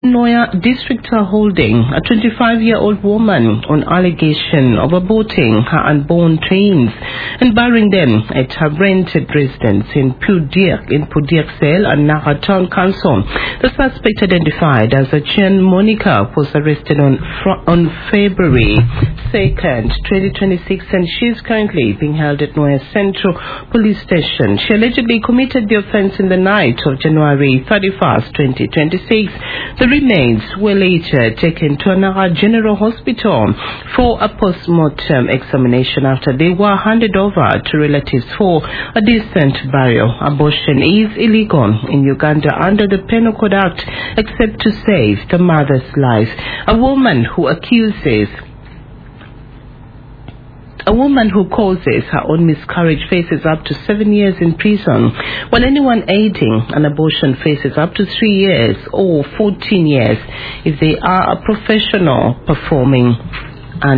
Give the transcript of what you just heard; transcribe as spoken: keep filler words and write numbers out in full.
Noya districts are holding a twenty-five-year-old woman on allegation of aborting her unborn twins and burying them at her rented residence in Pudiak, in Pudiaksel and Naha Town Council. The suspect, identified as Achian Monica, was arrested on fr- on February second, twenty twenty-six, and she is currently being held at Noya Central Police Station. She allegedly committed the offense in the night of January thirty-first, twenty twenty-six. The remains were later taken to Naha General Hospital for a post-mortem examination after they were handed over to relatives for a decent burial. Abortion is illegal in Uganda under the Penal Code Act except to save the mother's life. A woman who accuses A woman who causes her own miscarriage faces up to seven years in prison, while anyone aiding an abortion faces up to three years or fourteen years if they are a professional performing